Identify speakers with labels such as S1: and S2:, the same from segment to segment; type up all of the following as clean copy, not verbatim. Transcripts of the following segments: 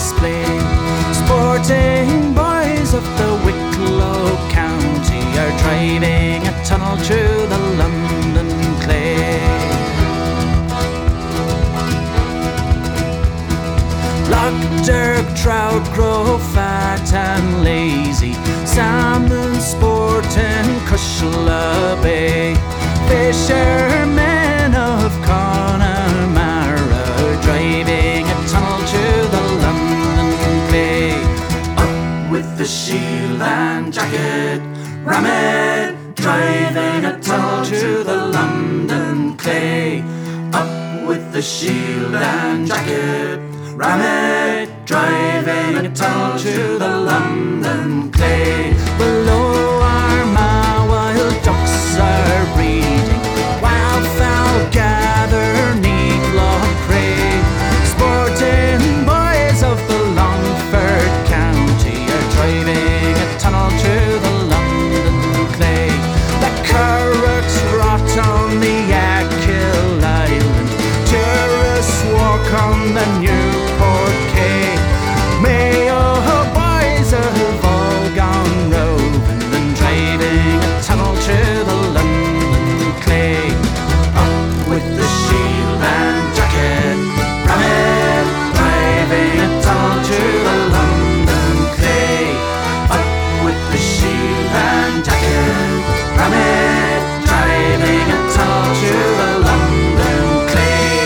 S1: display. Sporting boys of the Wicklow County are driving a tunnel through the London clay. Loch Derg trout grow fat and lazy, salmon sport in Cushla Bay. Fishermen of Connemara driving a tunnel through the London clay. Up with the shield and jacket, ram it, driving a tunnel through the London clay. Up with the shield and jacket, ram it, driving a tunnel through the London clay. Below Armagh wild ducks are breeding, wildfowl gather neath Loch Cray. Sporting boys of the Longford County are driving a tunnel through the London clay. The curraghs rot on the Achill Island, tourists walk on the Newport Quay. Mayo boys have all gone roving and driving a tunnel through the London clay. Up with the shield and jacket, ram it, driving a tunnel through the London clay. Up with the shield and jacket, ram it, driving a tunnel through the London clay.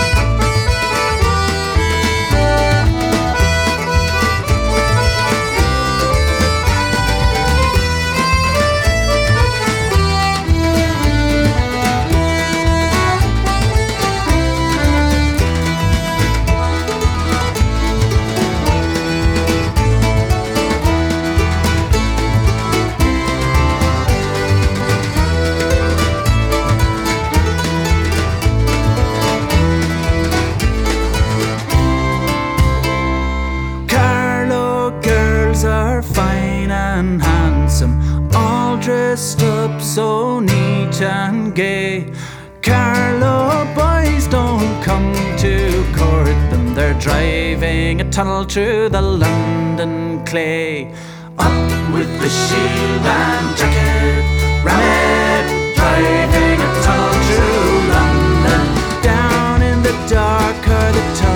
S1: Are fine and handsome, all dressed up so neat and gay. Carlow boys don't come to court them, they're driving a tunnel through the London clay. Up with the shield and jacket, ram it, driving a tunnel through London. Down in the dark are the